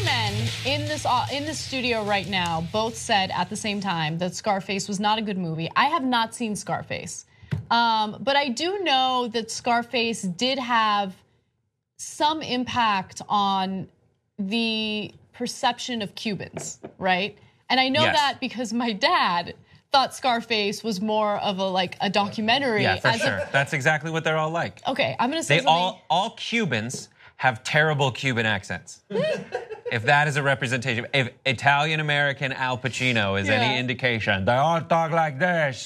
men in this studio right now both said at the same time that Scarface was not a good movie. I have not seen Scarface, but I do know that Scarface did have some impact on the perception of Cubans, right? And I know that because my dad thought Scarface was more of a documentary. Yeah, for sure. That's exactly what they're all like. Okay, I'm gonna say something. All Cubans have terrible Cuban accents. If that is a representation, if Italian American Al Pacino is any indication, they all talk like this.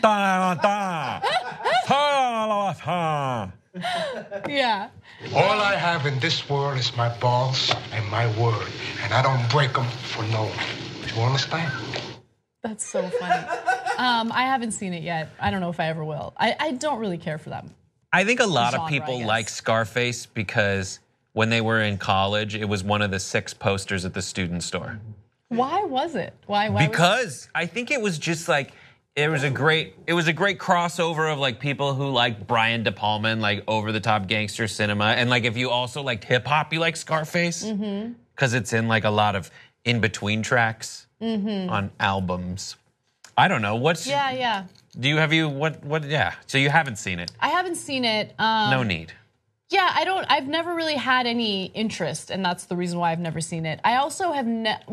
Yeah. All I have in this world is my balls and my word, and I don't break them for no one. You understand? That's so funny. I haven't seen it yet. I don't know if I ever will. I don't really care for them. I think a lot of people like Scarface because when they were in college, it was one of the 6 posters at the student store. Why was it? Why because I think it was just like it was a great crossover of like people who like Brian De Palma and like over the top gangster cinema, and like if you also liked hip hop, you like Scarface because it's in like a lot of in between tracks on albums. I don't know what's yeah. Do you what? Yeah. So you haven't seen it. I haven't seen it. No need. Yeah, I've never really had any interest, and that's the reason why I've never seen it. I also have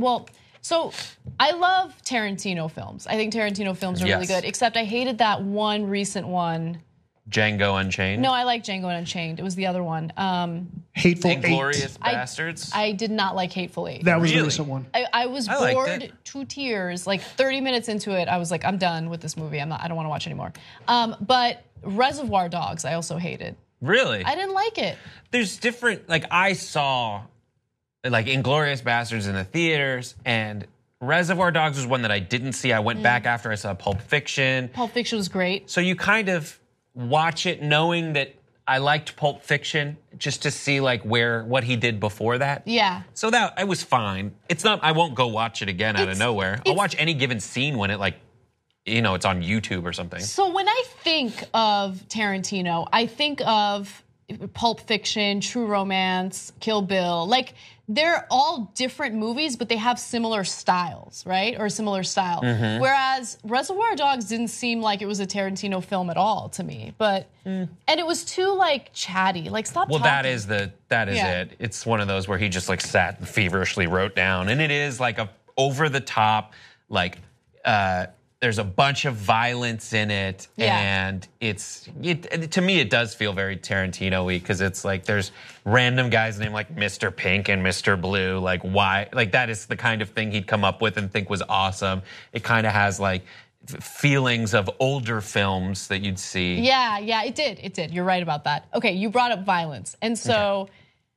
so I love Tarantino films. I think Tarantino films are really good, except I hated that one recent one. Django Unchained? No, I like Django Unchained. It was the other one. Hateful Eight. Inglourious Bastards? I did not like Hateful Eight. That was the recent one. I was bored to tears. Like 30 minutes into it, I was like, I'm done with this movie. I don't want to watch anymore. But Reservoir Dogs, I also hated. Really? I didn't like it. There's different, like I saw like Inglourious Bastards in the theaters, and Reservoir Dogs was one that I didn't see. I went back after I saw Pulp Fiction. Pulp Fiction was great. So you kind of watch it knowing that I liked Pulp Fiction just to see like what he did before that. Yeah. So that I was fine. It's not, I won't go watch it again out of nowhere. I'll watch any given scene when it like, it's on YouTube or something. So when I think of Tarantino, I think of Pulp Fiction, True Romance, Kill Bill. Like they're all different movies, but they have similar styles, right? Or a similar style. Whereas Reservoir Dogs didn't seem like it was a Tarantino film at all to me. But and it was too like chatty. Like stop talking. That is it. It's one of those where he just like sat and feverishly wrote down, and it is like a over the top like there's a bunch of violence in it, and to me it does feel very Tarantino-y because it's like there's random guys named like Mr. Pink and Mr. Blue. Like why? Like that is the kind of thing he'd come up with and think was awesome. It kind of has like feelings of older films that you'd see. Yeah, it did. You're right about that. Okay, you brought up violence, and so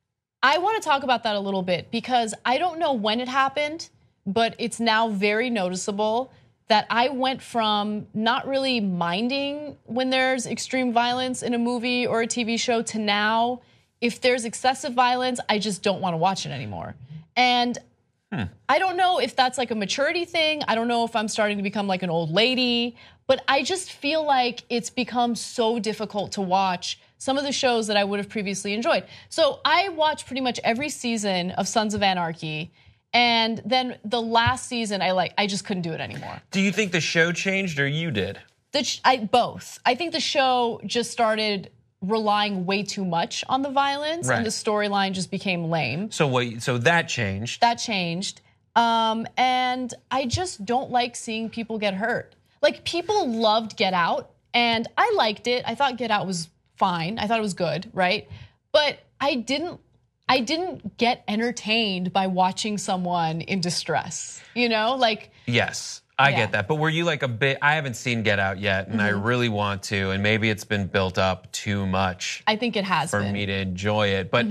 I want to talk about that a little bit because I don't know when it happened, but it's now very noticeable that I went from not really minding when there's extreme violence in a movie or a TV show to now, if there's excessive violence, I just don't want to watch it anymore. And I don't know if that's like a maturity thing. I don't know if I'm starting to become like an old lady, but I just feel like it's become so difficult to watch some of the shows that I would have previously enjoyed. So I watched pretty much every season of Sons of Anarchy. And then the last season, I just couldn't do it anymore. Do you think the show changed or you did? Both. I think the show just started relying way too much on the violence, and the storyline just became lame. So that changed. That changed. And I just don't like seeing people get hurt. Like people loved Get Out, and I liked it. I thought Get Out was fine. I thought it was good, right? But I didn't get entertained by watching someone in distress, like. Yes, I get that. But were you like I haven't seen Get Out yet, and I really want to, and maybe it's been built up too much. I think it has for me to enjoy it. But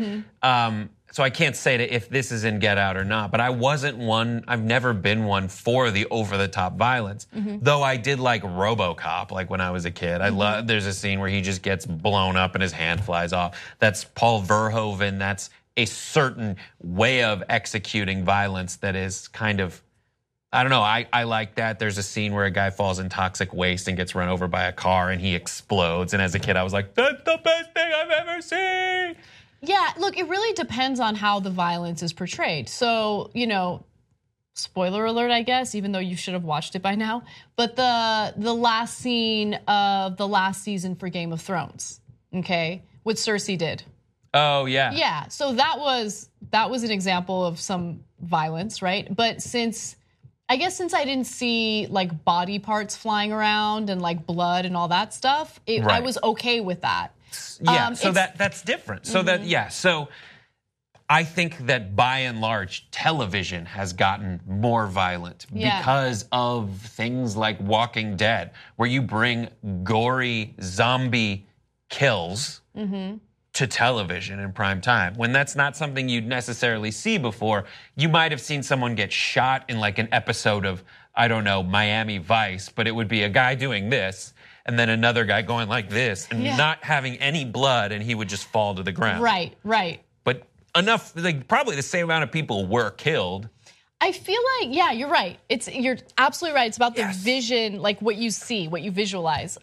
so I can't say if this is in Get Out or not, but I've never been one for the over-the-top violence. Though I did like RoboCop, like when I was a kid. There's a scene where he just gets blown up and his hand flies off. That's Paul Verhoeven. That's a certain way of executing violence that is kind of, I don't know, I like that. There's a scene where a guy falls in toxic waste and gets run over by a car and he explodes. And as a kid, I was like, that's the best thing I've ever seen. Yeah, look, it really depends on how the violence is portrayed. So, spoiler alert, I guess, even though you should have watched it by now. But the last scene of the last season for Game of Thrones, okay, what Cersei did. Oh yeah. Yeah. So that was an example of some violence, right? But since I didn't see like body parts flying around and like blood and all that stuff, I was okay with that. Yeah. So that's different. So So I think that by and large, television has gotten more violent because of things like Walking Dead, where you bring gory zombie kills to television in prime time. When that's not something you'd necessarily see before, you might have seen someone get shot in like an episode of, I don't know, Miami Vice, but it would be a guy doing this and then another guy going like this and not having any blood, and he would just fall to the ground. Right. But enough, like probably the same amount of people were killed. I feel like, yeah, you're right. You're absolutely right. It's about the vision, like what you see, what you visualize.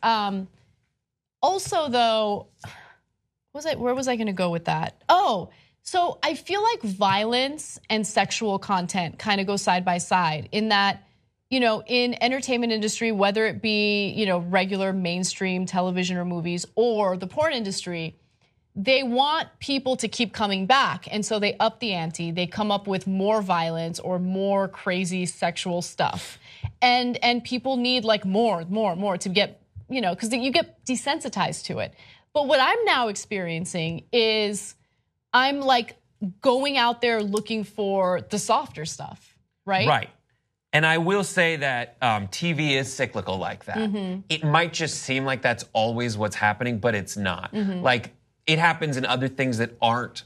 Also, though, where was I going to go with that? Oh, so I feel like violence and sexual content kind of go side by side in that, in entertainment industry, whether it be, regular mainstream television or movies or the porn industry, they want people to keep coming back. And so they up the ante. They come up with more violence or more crazy sexual stuff. And people need like more to get, because you get desensitized to it. But what I'm now experiencing is I'm like going out there looking for the softer stuff, right? Right. And I will say that TV is cyclical like that. It might just seem like that's always what's happening, but it's not. Like it happens in other things that aren't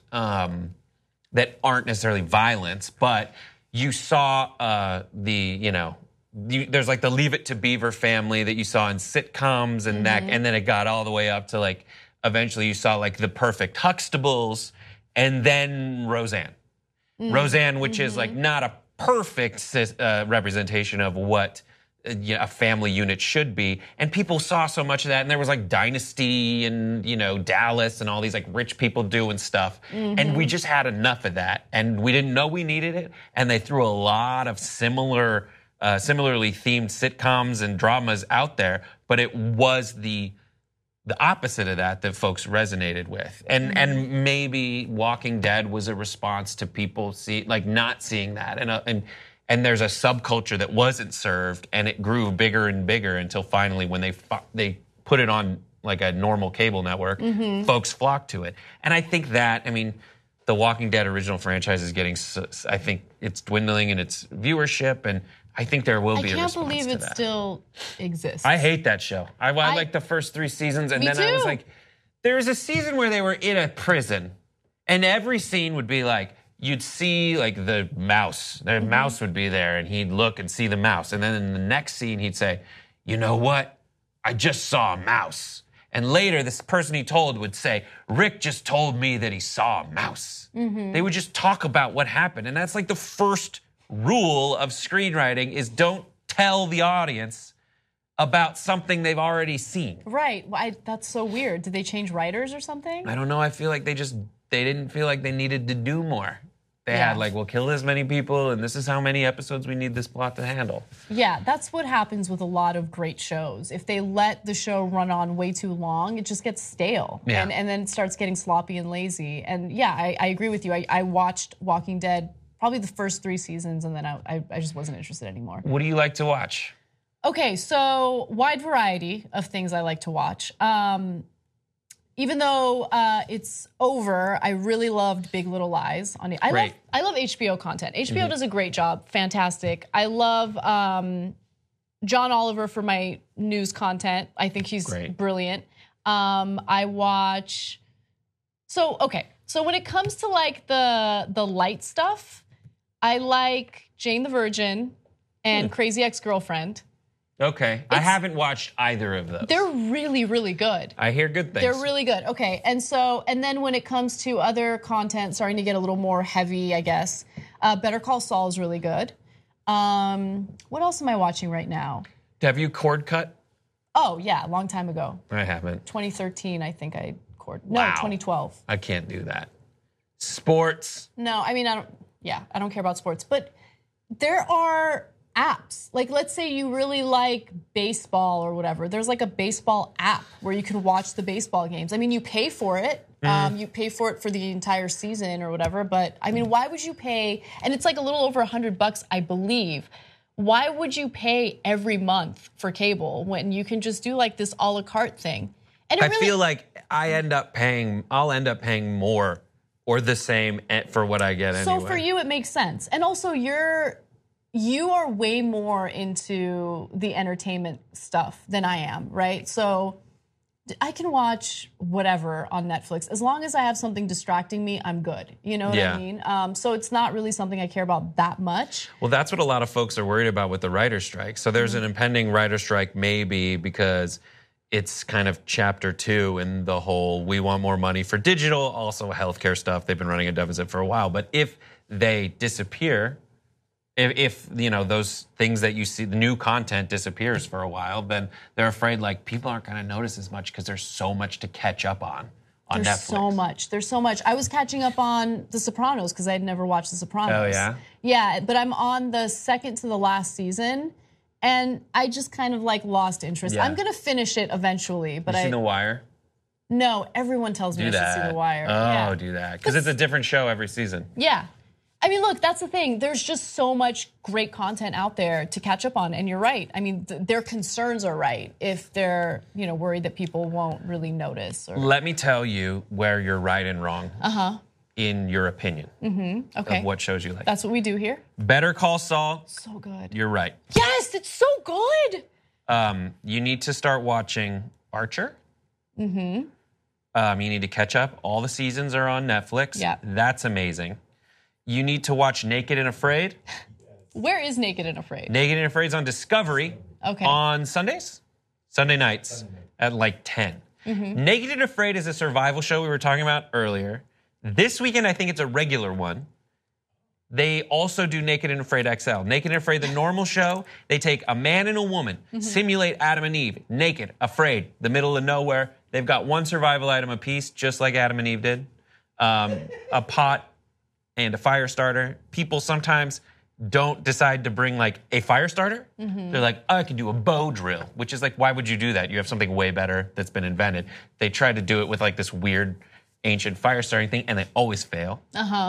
necessarily violence. But you saw there's like the Leave It to Beaver family that you saw in sitcoms and that, and then it got all the way up to like eventually you saw like The Perfect Huxtables and then Roseanne. Roseanne, which is like not a perfect representation of what a family unit should be. And people saw so much of that. And there was like Dynasty and, Dallas and all these like rich people doing stuff. And we just had enough of that. And we didn't know we needed it. And they threw a lot of similarly themed sitcoms and dramas out there. But it was the opposite of that folks resonated with. And maybe Walking Dead was a response to people not seeing that. And there's a subculture that wasn't served, and it grew bigger and bigger until finally when they put it on like a normal cable network, folks flocked to it. And I think that, the Walking Dead original franchise is I think it's dwindling in its viewership, and I think there will be a response to that. I can't believe it still exists. I hate that show. I liked the first 3 seasons, and then I was like, there was a season where they were in a prison, and every scene would be like, you'd see like the mouse. The mouse would be there, and he'd look and see the mouse. And then in the next scene, he'd say, you know what? I just saw a mouse. And later, this person he told would say, Rick just told me that he saw a mouse. They would just talk about what happened. And that's like the first rule of screenwriting is don't tell the audience about something they've already seen. Right. Well, that's so weird. Did they change writers or something? I don't know. I feel like they didn't feel like they needed to do more. They had like, we'll kill this many people, and this is how many episodes we need this plot to handle. Yeah, that's what happens with a lot of great shows. If they let the show run on way too long, it just gets stale. Yeah. And then it starts getting sloppy and lazy. And yeah, I agree with you. I watched Walking Dead probably the first 3 seasons, and then I just wasn't interested anymore. What do you like to watch? Okay, so wide variety of things I like to watch. Even though it's over, I really loved Big Little Lies. I love HBO content. HBO does a great job. Fantastic. I love John Oliver for my news content. I think he's brilliant. I watch. So when it comes to like the light stuff, I like Jane the Virgin and Crazy Ex-Girlfriend. Okay. I haven't watched either of those. They're really, really good. I hear good things. They're really good. Okay. And then when it comes to other content starting to get a little more heavy, I guess, Better Call Saul is really good. What else am I watching right now? Have you cord cut? Oh, yeah, a long time ago. I haven't. 2013, I think I cord. No, 2012. I can't do that. Sports. No, I mean, I don't care about sports, but there are apps. Like, let's say you really like baseball or whatever. There's like a baseball app where you can watch the baseball games. I mean, you pay for it. You pay for it for the entire season or whatever. But I mean, why would you pay? And it's like a little over $100, I believe. Why would you pay every month for cable when you can just do like this a la carte thing? And I feel like I'll end up paying more or the same for what I get anyway. So for you, it makes sense. And also you are way more into the entertainment stuff than I am, right? So I can watch whatever on Netflix. As long as I have something distracting me, I'm good. You know what I mean? So it's not really something I care about that much. Well, that's what a lot of folks are worried about with the writer's strike. So there's an impending writer's strike maybe because it's kind of chapter 2 in the whole we want more money for digital, also healthcare stuff. They've been running a deficit for a while. But if they disappear, if you know those things that you see, the new content disappears for a while, then they're afraid like people aren't going to notice as much because there's so much to catch up on Netflix. There's so much. I was catching up on The Sopranos because I had never watched The Sopranos. Oh yeah? Yeah, but I'm on the second to the last season, and I just kind of like lost interest. Yeah. I'm going to finish it eventually, but You seen The Wire? No, everyone tells me I should see The Wire. Oh, do that. Because it's a different show every season. Yeah. I mean, look, that's the thing. There's just so much great content out there to catch up on, and you're right. I mean, their concerns are right if they're, worried that people won't really notice. Let me tell you where you're right and wrong in your opinion Okay. of what shows you like. That's what we do here. Better Call Saul. So good. You're right. Yes, it's so good. You need to start watching Archer. You need to catch up. All the seasons are on Netflix. Yeah. That's amazing. You need to watch Naked and Afraid. Where is Naked and Afraid? Naked and Afraid is on Discovery on Sunday nights at like 10. Naked and Afraid is a survival show we were talking about earlier. This weekend, I think it's a regular one. They also do Naked and Afraid XL. Naked and Afraid, the normal show, they take a man and a woman, simulate Adam and Eve, naked, afraid, the middle of nowhere. They've got one survival item apiece, just like Adam and Eve did. A pot and a fire starter. People sometimes don't decide to bring like a fire starter. They're like, I can do a bow drill, which is like, why would you do that? You have something way better that's been invented. They tried to do it with like this weird ancient fire starting thing, and they always fail.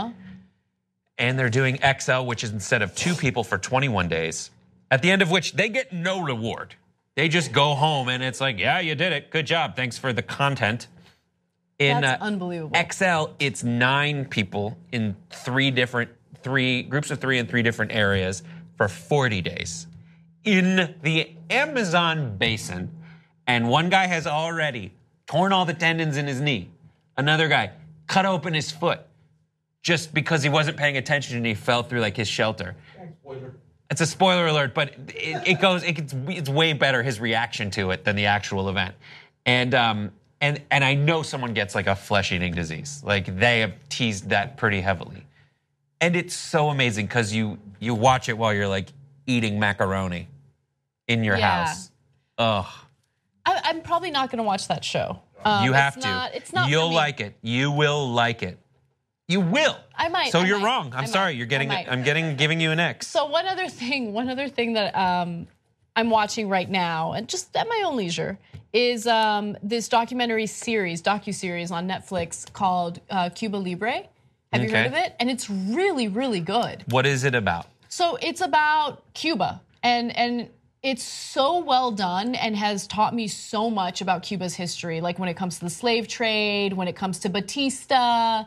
And they're doing XL, which is instead of 2 people for 21 days, at the end of which they get no reward. They just go home and it's like, yeah, you did it. Good job. Thanks for the content. That's unbelievable. XL, it's 9 people in 3 groups of 3 in 3 different areas for 40 days in the Amazon basin. And one guy has already torn all the tendons in his knee. Another guy cut open his foot just because he wasn't paying attention and he fell through like his shelter. It's a spoiler alert, but it's way better, his reaction to it, than the actual event. And I know someone gets like a flesh-eating disease. Like they have teased that pretty heavily. And it's so amazing because you watch it while you're like eating macaroni in your house. Ugh. I'm probably not going to watch that show. You have to. It's not. You'll like it. You will like it. You will. I might. So you're wrong. I'm sorry. You're getting. I'm giving you an X. So one other thing that I'm watching right now, and just at my own leisure, is this docuseries on Netflix called Cuba Libre. Have you heard of it? And it's really, really good. What is it about? So it's about Cuba, and it's so well done and has taught me so much about Cuba's history, like when it comes to the slave trade, when it comes to Batista,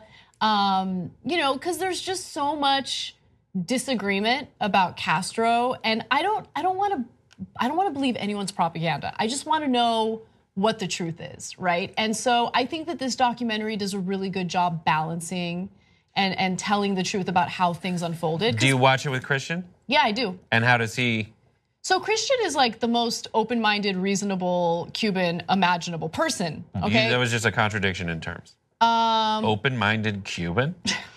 because there's just so much disagreement about Castro, and I don't want to believe anyone's propaganda. I just want to know what the truth is, right? And so I think that this documentary does a really good job balancing and telling the truth about how things unfolded. Do you watch it with Christian? Yeah, I do. And how does he? So Christian is like the most open-minded, reasonable Cuban imaginable person, okay? That was just a contradiction in terms. Open-minded Cuban?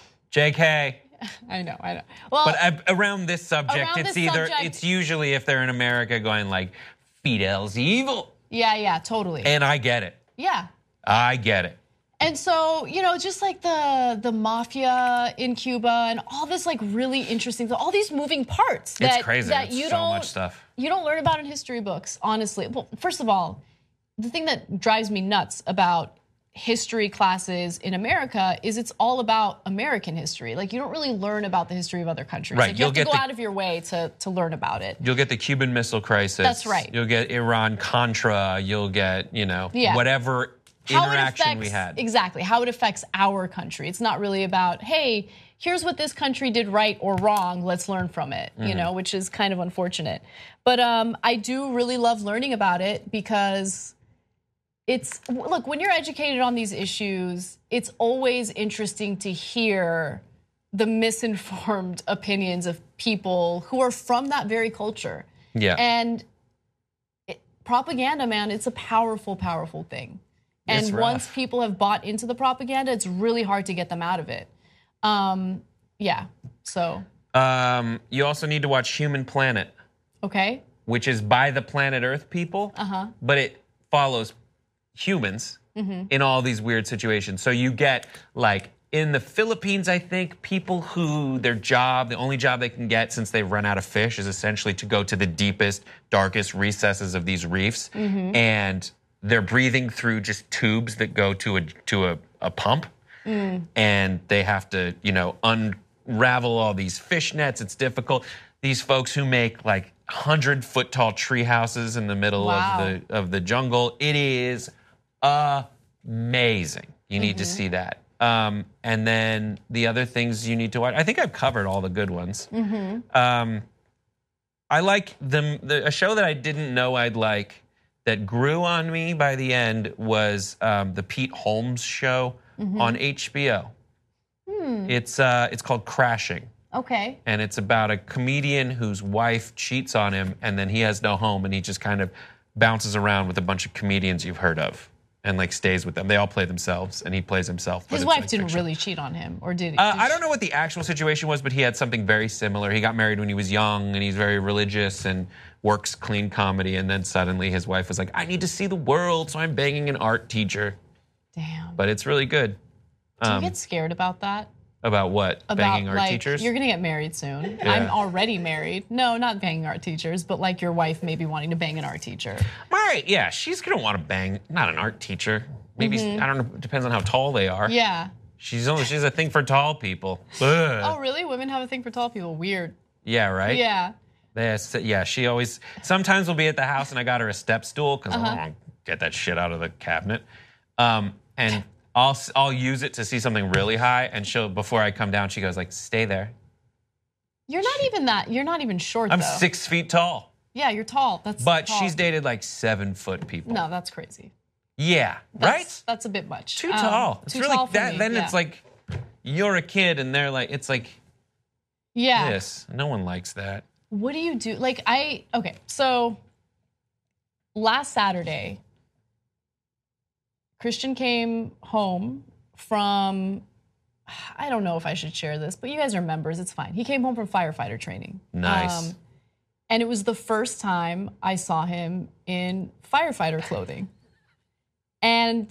JK. I know. Well, but around this subject, it's usually if they're in America going like, Fidel's evil. Yeah, totally. And I get it. Yeah. I get it. And so, just like the mafia in Cuba and all this like really interesting, all these moving parts it's crazy. that it's you so don't much stuff. You don't learn about in history books, honestly. Well, first of all, the thing that drives me nuts about history classes in America is it's all about American history. Like you don't really learn about the history of other countries. Right. Like you have to go out of your way to learn about it. You'll get the Cuban Missile Crisis. That's right. You'll get Iran-Contra. You'll get, whatever interaction we had. Exactly, how it affects our country. It's not really about, hey, here's what this country did right or wrong, let's learn from it, which is kind of unfortunate. But I do really love learning about it because look, when you're educated on these issues, it's always interesting to hear the misinformed opinions of people who are from that very culture. Yeah. And propaganda, man, it's a powerful, powerful thing. And once people have bought into the propaganda, it's really hard to get them out of it. So. You also need to watch Human Planet. Okay. Which is by the planet Earth people. But it follows humans in all these weird situations. So you get like in the Philippines, I think, people who the only job they can get since they've run out of fish is essentially to go to the deepest, darkest recesses of these reefs. And they're breathing through just tubes that go to a pump. And they have to, unravel all these fish nets. It's difficult. These folks who make like 100-foot tall tree houses in the middle of the jungle. It is amazing. You need to see that. And then the other things you need to watch. I think I've covered all the good ones. I like a show that I didn't know I'd like that grew on me by the end was the Pete Holmes Show on HBO. It's called Crashing. Okay. And it's about a comedian whose wife cheats on him, and then he has no home, and he just kind of bounces around with a bunch of comedians you've heard of, and like stays with them. They all play themselves, and he plays himself. His wife didn't really cheat on him, or did he? I don't know what the actual situation was, but he had something very similar. He got married when he was young, and he's very religious and works clean comedy, and then suddenly his wife was like, I need to see the world, so I'm banging an art teacher. Damn. But it's really good. Do you get scared about that? About what? Banging art teachers? You're gonna get married soon. Yeah. I'm already married. No, not banging art teachers, but like your wife maybe wanting to bang an art teacher. Right, yeah, she's gonna want to bang, not an art teacher. Maybe, I don't know, it depends on how tall they are. Yeah. She's a thing for tall people. Ugh. Oh, really? Women have a thing for tall people. Weird. Yeah, right? Yeah. Yeah, she always, sometimes we'll be at the house and I got her a step stool because I don't want to get that shit out of the cabinet. And I'll use it to see something really high, and before I come down, she goes like, stay there. You're not even short, I'm though. 6 feet tall. Yeah, you're tall. But tall. she's dated like 7-foot people. No, that's crazy. Yeah, right? That's a bit much. Too tall. Too really tall for me. Then it's like, you're a kid, and they're like, it's like this. No one likes that. What do you do? Okay, so last Saturday, Christian came home from, I don't know if I should share this, but you guys are members, it's fine. He came home from firefighter training. Nice. And it was the first time I saw him in firefighter clothing. And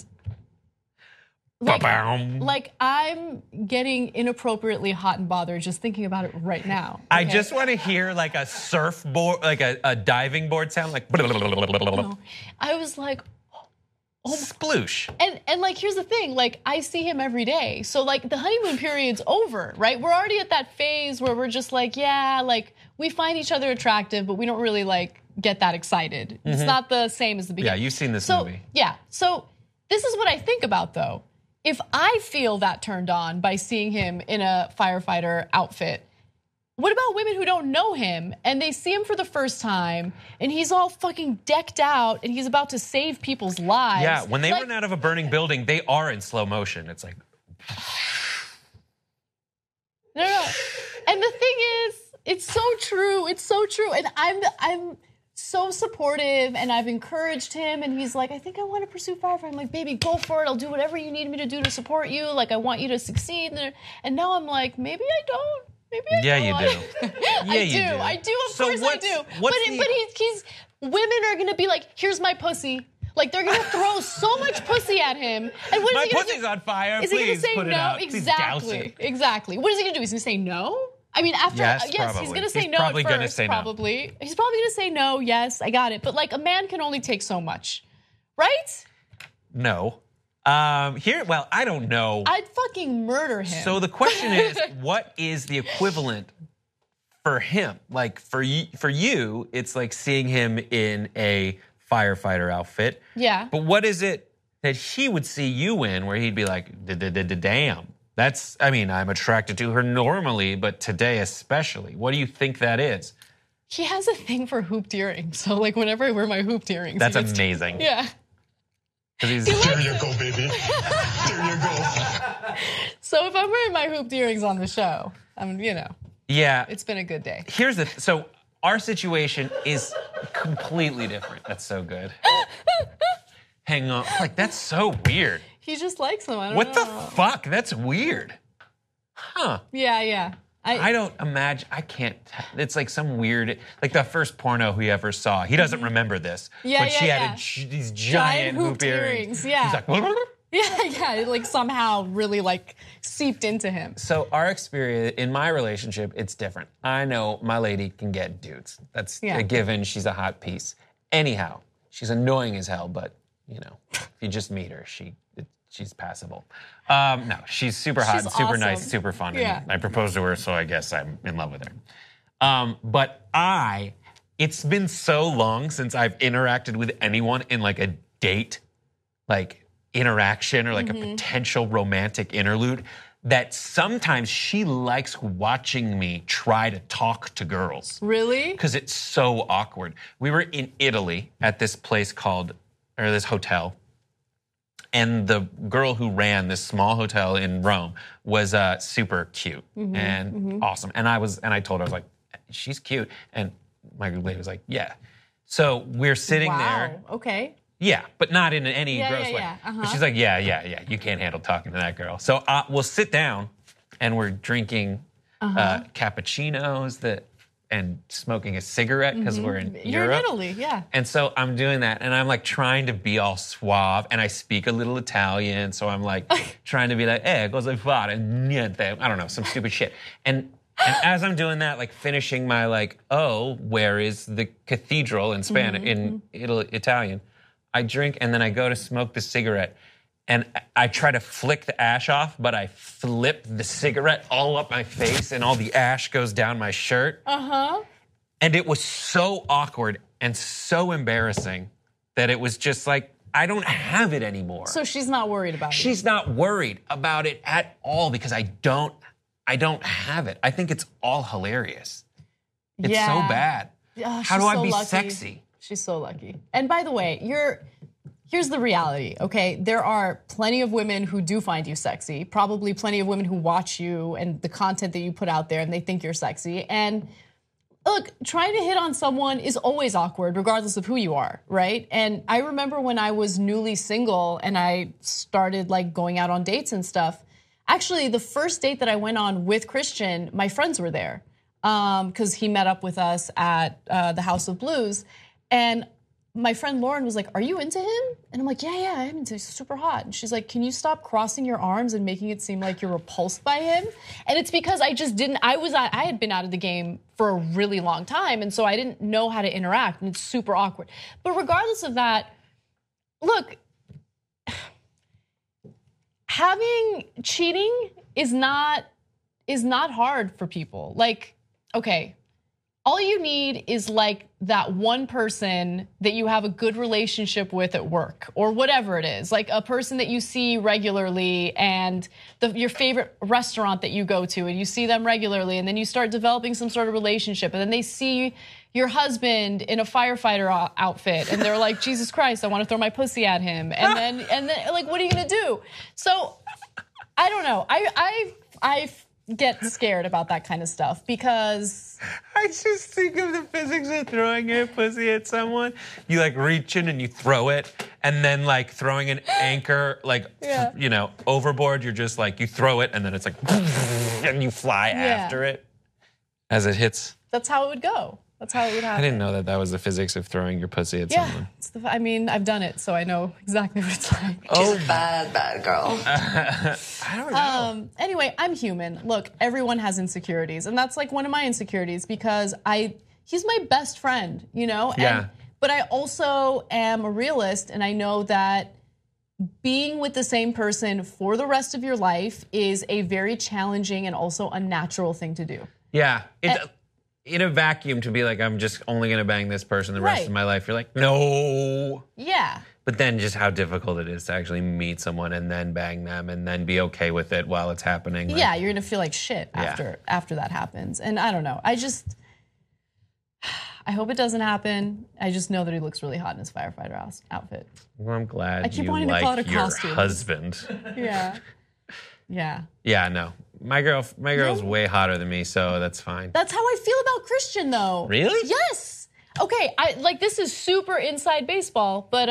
like I'm getting inappropriately hot and bothered just thinking about it right now. Okay? I just want to hear like a surfboard, like a diving board sound, like. No. I was like, sploosh. And like, here's the thing, like I see him every day. So like the honeymoon period's over, right? We're already at that phase where we're just like, yeah, like we find each other attractive, but we don't really like get that excited. It's not the same as the beginning. Yeah, you've seen this movie. Yeah, so this is what I think about though. If I feel that turned on by seeing him in a firefighter outfit, what about women who don't know him and they see him for the first time and he's all fucking decked out and he's about to save people's lives? Yeah, when they run out of a burning building, they are in slow motion. It's like. No. And the thing is, it's so true. It's so true. And I'm so supportive and I've encouraged him and he's like, I think I want to pursue firefighting. I'm like, baby, go for it. I'll do whatever you need me to do to support you. Like, I want you to succeed. And now I'm like, maybe I don't. Maybe I don't. Yeah, you do. I do. Of course I do. But he's women are gonna be like, here's my pussy. Like they're gonna throw so much pussy at him, and what is My he gonna pussy's do? on fire. Is he Please gonna say put it no? out. Please douse it. Exactly. What is he gonna do? He's gonna say no? I mean, after Yes, he's probably. gonna say He's no probably at gonna first. say no. Probably. He's probably gonna say no. Yes, I got it. But like a man can only take so much, right? No. Well, I don't know. I'd fucking murder him. So the question is, what is the equivalent for him? Like for you, it's like seeing him in a firefighter outfit. Yeah. But what is it that he would see you in where he'd be like, damn. I'm attracted to her normally, but today especially. What do you think that is? He has a thing for hooped earrings. So like whenever I wear my hooped earrings. That's amazing. Yeah. There you go, baby. There you go. So if I'm wearing my hooped earrings on the show, Yeah. it's been a good day. So our situation is completely different. That's so good. Hang on. Like, that's so weird. He just likes them. I don't know. What the fuck? That's weird. Huh. Yeah. I don't imagine, I can't, it's like some weird, like the first porno he ever saw. He doesn't remember this. Yeah, but she yeah, had these giant hoop earrings. Yeah. He's like, Yeah, it like somehow really like seeped into him. So our experience, in my relationship, it's different. I know my lady can get dudes. That's a given. She's a hot piece. Anyhow, she's annoying as hell, but if you just meet her, she's passable. No, she's super hot, She's super awesome. nice, super fun. Yeah. And I proposed to her, so I guess I'm in love with her. But it's been so long since I've interacted with anyone in like a date, like interaction or like a potential romantic interlude, that sometimes she likes watching me try to talk to girls. Really? Because it's so awkward. We were in Italy at this place this hotel. And the girl who ran this small hotel in Rome was super cute and awesome. And I told her, I was like, she's cute. And my lady was like, yeah. So we're sitting there. Okay. Yeah, but not in any gross way. But she's like, yeah, you can't handle talking to that girl. So we'll sit down and we're drinking cappuccinos and smoking a cigarette because we're in Europe. You're in Italy, yeah. And so I'm doing that, and I'm like trying to be all suave, and I speak a little Italian, so I'm like trying to be like, cosa fare, niente, I don't know, some stupid shit. And as I'm doing that, like finishing my like, where is the cathedral in Spanish, in Italian, I drink, and then I go to smoke the cigarette, and I try to flick the ash off, but I flip the cigarette all up my face, and all the ash goes down my shirt. And it was so awkward and so embarrassing that it was just like, I don't have it anymore. So she's not worried about it? She's not worried about it at all because I don't have it. I think it's all hilarious. It's so bad. How do I be sexy? She's so lucky. And by the way, here's the reality, okay? There are plenty of women who do find you sexy, probably plenty of women who watch you and the content that you put out there and they think you're sexy. And look, trying to hit on someone is always awkward, regardless of who you are, right? And I remember when I was newly single and I started like going out on dates and stuff. Actually, the first date that I went on with Christian, my friends were there because he met up with us at the House of Blues. And my friend Lauren was like, are you into him? And I'm like, yeah, I am into him. He's super hot. And she's like, can you stop crossing your arms and making it seem like you're repulsed by him? And it's because I just didn't, I had been out of the game for a really long time. And so I didn't know how to interact and it's super awkward. But regardless of that, look, having cheating is not hard for people. Like, okay, all you need is like that one person that you have a good relationship with at work or whatever it is, like a person that you see regularly and your favorite restaurant that you go to and you see them regularly and then you start developing some sort of relationship and then they see your husband in a firefighter outfit and they're like, Jesus Christ, I want to throw my pussy at him. And then like, what are you gonna do? So I don't know. I get scared about that kind of stuff because I just think of the physics of throwing your pussy at someone. You like reach in and you throw it, and then like throwing an anchor, like overboard. You're just like you throw it, and then it's like, and you fly after it as it hits. That's how it would go. That's how it would happen. I didn't know that was the physics of throwing your pussy at someone. I mean, I've done it, so I know exactly what it's like. She's a bad girl. I don't know. Anyway, I'm human. Look, everyone has insecurities, and that's like one of my insecurities because he's my best friend, you know? Yeah. But I also am a realist, and I know that being with the same person for the rest of your life is a very challenging and also unnatural thing to do. Yeah. In a vacuum, to be like, I'm just only going to bang this person the rest of my life. You're like, no. Yeah. But then just how difficult it is to actually meet someone and then bang them and then be okay with it while it's happening. Like, yeah, you're going to feel like shit after that happens. And I don't know. I hope it doesn't happen. I just know that he looks really hot in his firefighter outfit. Well, I'm glad I keep you wanting to call it like a your costume. husband. Yeah. Yeah. Yeah, no. My girl's way hotter than me, so that's fine. That's how I feel about Christian, though. Really? Yes. Okay, this is super inside baseball, but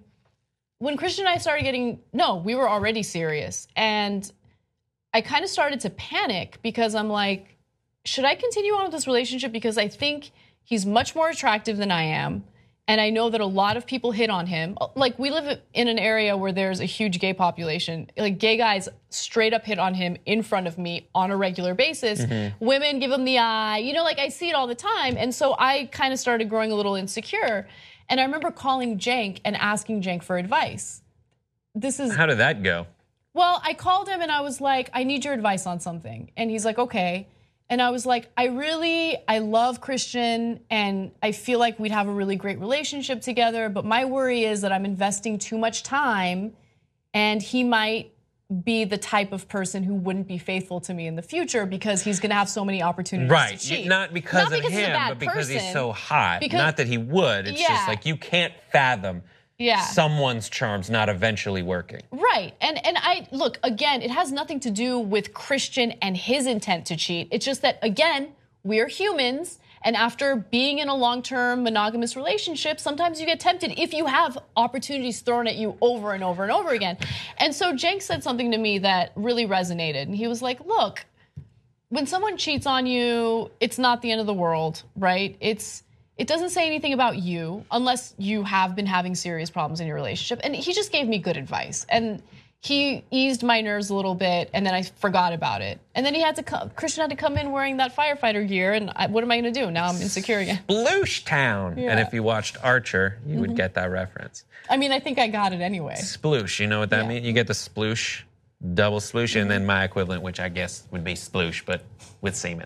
when Christian and I started we were already serious, and I kind of started to panic because I'm like, should I continue on with this relationship? Because I think he's much more attractive than I am. And I know that a lot of people hit on him. Like, we live in an area where there's a huge gay population. Like, gay guys straight up hit on him in front of me on a regular basis. Mm-hmm. Women give him the eye. You know, like, I see it all the time. And so I kind of started growing a little insecure. And I remember calling Cenk and asking Cenk for advice. How did that go? Well, I called him and I was like, I need your advice on something. And he's like, okay. And I was like, I love Christian and I feel like we'd have a really great relationship together, but my worry is that I'm investing too much time and he might be the type of person who wouldn't be faithful to me in the future because he's going to have so many opportunities to cheat. Not because of him, but because he's so hot. Not that he would. It's just like you can't fathom someone's charms not eventually working. Right. And I look, again, it has nothing to do with Christian and his intent to cheat. It's just that, again, we're humans. And after being in a long-term monogamous relationship, sometimes you get tempted if you have opportunities thrown at you over and over and over again. And so Cenk said something to me that really resonated. And he was like, look, when someone cheats on you, it's not the end of the world, right? It doesn't say anything about you unless you have been having serious problems in your relationship. And he just gave me good advice. And he eased my nerves a little bit, and then I forgot about it. And then Christian had to come in wearing that firefighter gear, and what am I gonna do? Now I'm insecure again. Sploosh Town. Yeah. And if you watched Archer, you would get that reference. I mean, I think I got it anyway. Sploosh, you know what that means? You get the sploosh, double sploosh, and then my equivalent, which I guess would be sploosh, but with semen.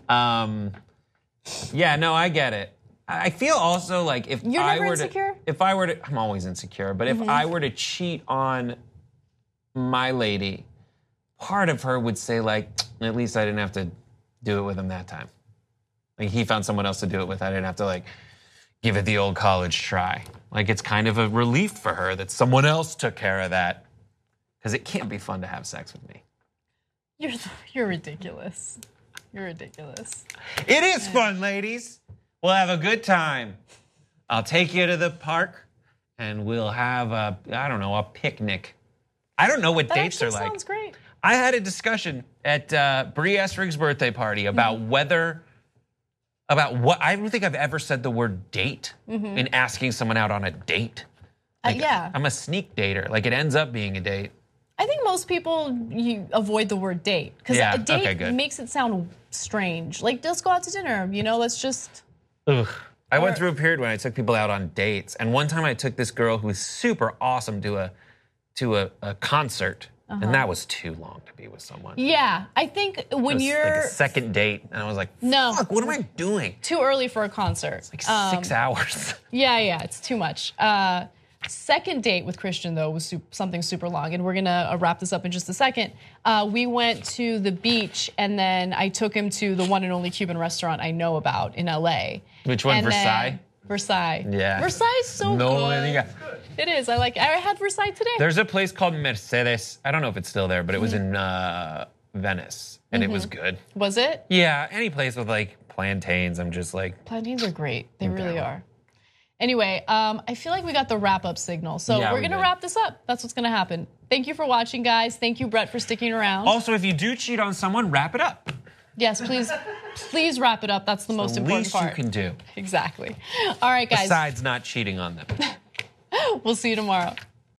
Yeah, no, I get it. I feel also like if You're I never were insecure? I'm always insecure, but if I were to cheat on my lady, part of her would say like, at least I didn't have to do it with him that time. Like he found someone else to do it with. I didn't have to like give it the old college try. Like it's kind of a relief for her that someone else took care of that. Because it can't be fun to have sex with me. You're ridiculous. You're ridiculous. It is fun, ladies. We'll have a good time. I'll take you to the park and we'll have a picnic. I don't know what dates are like. That sounds great. I had a discussion at Brie Essrig's birthday party about what I don't think I've ever said the word date in asking someone out on a date. Like, I'm a sneak dater. Like it ends up being a date. I think most people you avoid the word date because a date makes it sound strange. Like let's go out to dinner. You know, let's just. Ugh. I went through a period when I took people out on dates, and one time I took this girl who was super awesome to a concert, and that was too long to be with someone. Yeah, I think when you're like a second date, and I was like, no, fuck, what am I doing? Too early for a concert. It's like 6 hours. Yeah, it's too much. Second date with Christian, though, was something super long, and we're gonna wrap this up in just a second. We went to the beach, and then I took him to the one and only Cuban restaurant I know about in LA. Which one, Versailles? Versailles. Yeah. Versailles is so good. It is. I had Versailles today. There's a place called Mercedes. I don't know if it's still there, but it was in Venice, and it was good. Was it? Yeah, any place with like plantains, I'm just like. Plantains are great. They really are. Anyway, I feel like we got the wrap-up signal. So we're going to wrap this up. That's what's going to happen. Thank you for watching, guys. Thank you, Brett, for sticking around. Also, if you do cheat on someone, wrap it up. Yes, please wrap it up. That's the most important part. The least you can do. Exactly. All right, guys. Besides not cheating on them. We'll see you tomorrow.